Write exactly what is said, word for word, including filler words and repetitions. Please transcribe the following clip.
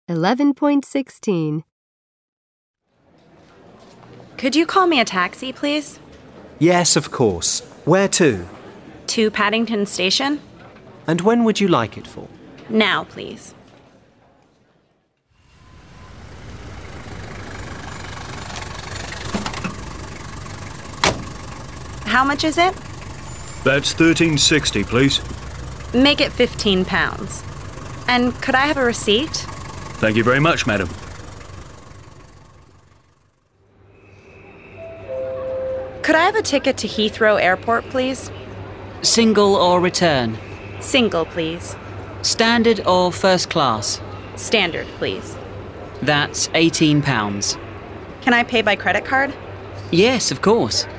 eleven point sixteen. Could you call me a taxi, please? Yes, of course. Where to? To Paddington Station? And when would you like it for? Now, please. How much is it? That's thirteen sixty, please. Make it fifteen pounds. And could I have a receipt? Thank you very much, madam. Could I have a ticket to Heathrow Airport, please? Single or return? Single, please. Standard or first class? Standard, please. That's eighteen pounds. Can I pay by credit card? Yes, of course.